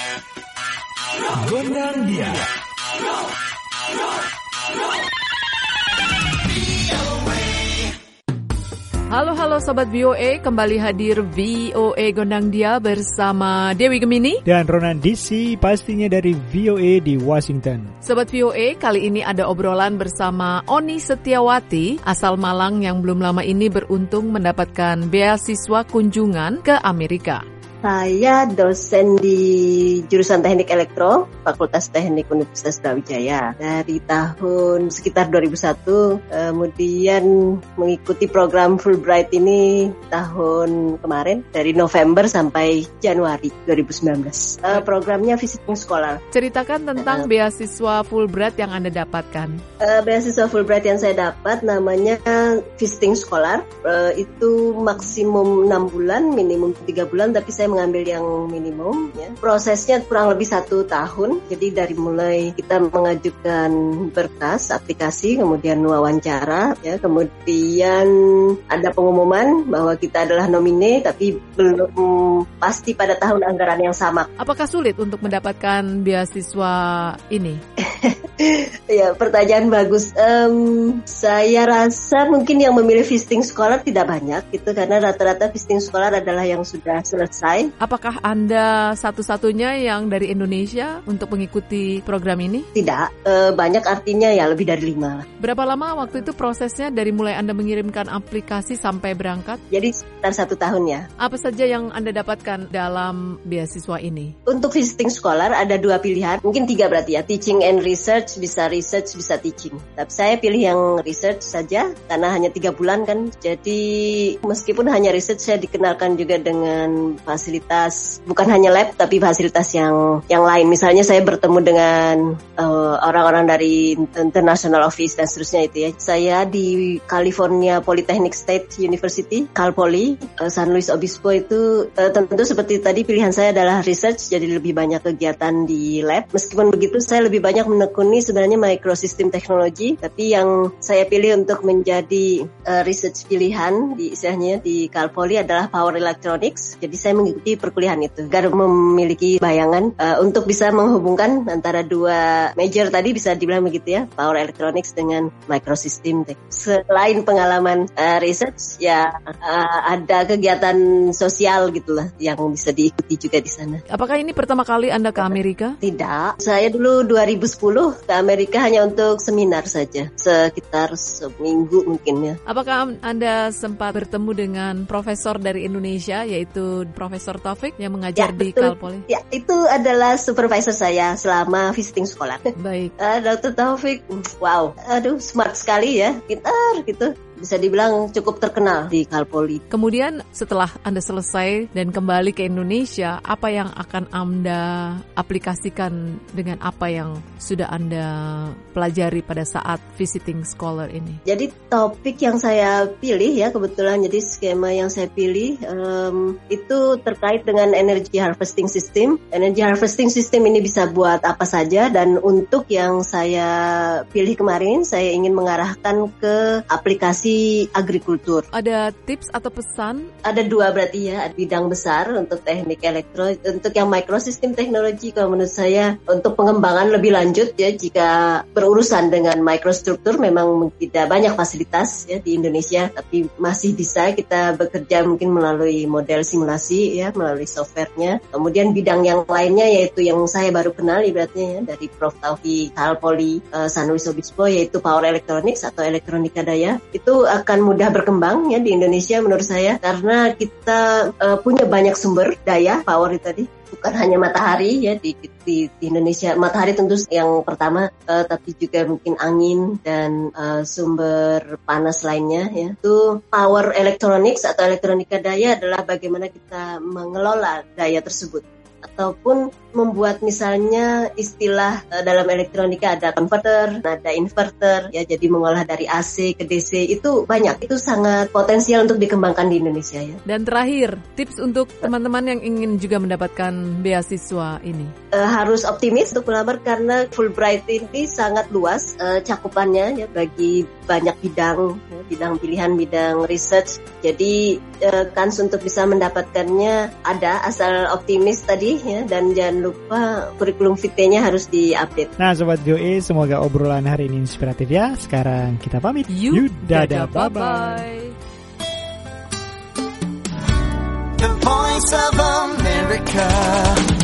Gondang dia. Halo Sobat VOA, kembali hadir VOA Gondang Dia bersama Dewi Gemini dan Ronan DC, pastinya dari VOA di Washington. Sobat VOA, kali ini ada obrolan bersama Oni Setiawati, asal Malang yang belum lama ini beruntung mendapatkan beasiswa kunjungan ke Amerika. Saya dosen di jurusan Teknik Elektro, Fakultas Teknik Universitas Brawijaya. Dari tahun sekitar 2001, kemudian mengikuti program Fulbright ini tahun kemarin, dari November sampai Januari 2019. Programnya Visiting Scholar. Ceritakan tentang beasiswa Fulbright yang Anda dapatkan. Beasiswa Fulbright yang saya dapat namanya Visiting Scholar. Itu maksimum 6 bulan, minimum 3 bulan, tapi saya mengambil yang minimum ya. Prosesnya kurang lebih 1 tahun. Jadi dari mulai kita mengajukan berkas, aplikasi, kemudian wawancara ya, kemudian ada pengumuman bahwa kita adalah nomine, tapi belum pasti pada tahun anggaran yang sama. Apakah sulit untuk mendapatkan beasiswa ini? Ya, pertanyaan bagus. Saya rasa mungkin yang memilih visiting scholar tidak banyak gitu, karena rata-rata visiting scholar adalah yang sudah selesai. Apakah Anda satu-satunya yang dari Indonesia untuk mengikuti program ini? Tidak, banyak, artinya ya lebih dari 5. Berapa lama waktu itu prosesnya dari mulai Anda mengirimkan aplikasi sampai berangkat? Jadi sekitar 1 tahun ya. Apa saja yang Anda dapatkan dalam beasiswa ini? Untuk visiting scholar ada 2 pilihan, mungkin 3 berarti ya, teaching and research, bisa teaching. Tapi saya pilih yang research saja karena hanya 3 bulan kan. Jadi meskipun hanya research, saya dikenalkan juga dengan fasilitas, bukan hanya lab tapi fasilitas yang lain. Misalnya saya bertemu dengan orang-orang dari International Office dan seterusnya itu ya. Saya di California Polytechnic State University, Cal Poly, San Luis Obispo itu tentu seperti tadi pilihan saya adalah research, jadi lebih banyak kegiatan di lab. Meskipun begitu saya lebih banyak menekuni sebenarnya microsystem technology, tapi yang saya pilih untuk menjadi research pilihan di istilahnya di Cal Poly adalah power electronics. Jadi saya mengikuti perkuliahan itu agar memiliki bayangan untuk bisa menghubungkan antara 2 major tadi, bisa dibilang begitu ya, power electronics dengan microsystem. Selain pengalaman research ya ada kegiatan sosial gitulah yang bisa diikuti juga di sana. Apakah ini pertama kali Anda ke Amerika? Tidak, saya dulu 2010 ke Amerika hanya untuk seminar saja, sekitar seminggu mungkin ya. Apakah Anda sempat bertemu dengan profesor dari Indonesia, yaitu Profesor Taufik yang mengajar di Cal Poly? Ya, itu adalah supervisor saya selama visiting scholar. Baik. Dr. Taufik, wow, smart sekali ya, pintar gitu. Bisa dibilang cukup terkenal di Cal Poly. Kemudian setelah Anda selesai dan kembali ke Indonesia, apa yang akan Anda aplikasikan dengan apa yang sudah Anda pelajari pada saat visiting scholar ini? Jadi topik yang saya pilih ya, kebetulan jadi skema yang saya pilih itu terkait dengan energy harvesting system. Energy harvesting system ini bisa buat apa saja, dan untuk yang saya pilih kemarin, saya ingin mengarahkan ke aplikasi agrikultur. Ada tips atau pesan? Ada 2 berarti ya, bidang besar untuk teknik elektro. Untuk yang microsystem technology, kalau menurut saya untuk pengembangan lebih lanjut ya, jika berurusan dengan microstruktur memang tidak banyak fasilitas ya di Indonesia, tapi masih bisa kita bekerja mungkin melalui model simulasi ya, melalui softwarenya. Kemudian bidang yang lainnya yaitu yang saya baru kenal ibaratnya ya, dari Prof. Taufik Cal Poly San Luis Obispo, yaitu power electronics atau elektronika daya. Itu akan mudah berkembang ya di Indonesia menurut saya, karena kita punya banyak sumber daya power itu tadi, bukan hanya matahari ya di Indonesia. Matahari tentu yang pertama, tapi juga mungkin angin dan sumber panas lainnya ya. Itu power electronics atau elektronika daya adalah bagaimana kita mengelola daya tersebut, ataupun membuat misalnya istilah dalam elektronika ada converter, ada inverter ya, jadi mengolah dari AC ke DC itu banyak, itu sangat potensial untuk dikembangkan di Indonesia ya. Dan terakhir, tips untuk teman-teman yang ingin juga mendapatkan beasiswa ini? Harus optimis untuk melamar karena Fulbright ini sangat luas cakupannya ya, bagi banyak bidang pilihan, bidang research. Jadi kans untuk bisa mendapatkannya ada, asal optimis tadi kasih ya, dan jangan lupa kurikulum VT-nya harus diupdate. Nah, Sobat VOA, semoga obrolan hari ini inspiratif ya. Sekarang kita pamit. Dadah, bye-bye. The Voice of America.